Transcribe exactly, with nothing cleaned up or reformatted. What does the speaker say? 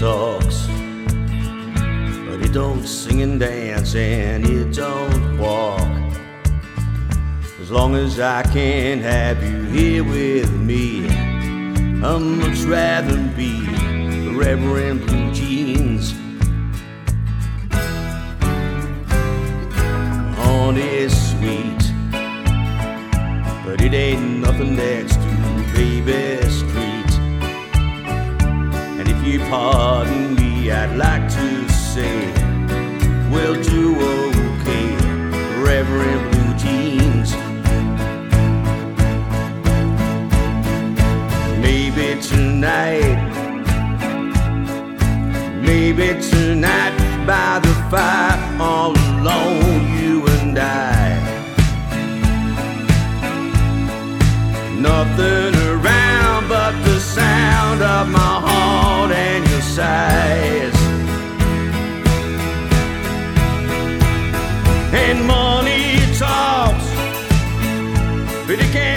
talks, but it don't sing and dance and it don't walk. As long as I can have you here with me, I'd much rather be forever in blue jeans. Honey's sweet, but it ain't nothing next to Baby Street. And if you pardon me, I'd like to say we'll do okay forever in blue jeans. Maybe tonight, maybe tonight by the fire, all alone, you and I. Nothing around but the sound of my heart and your sighs. And money talks, but it can't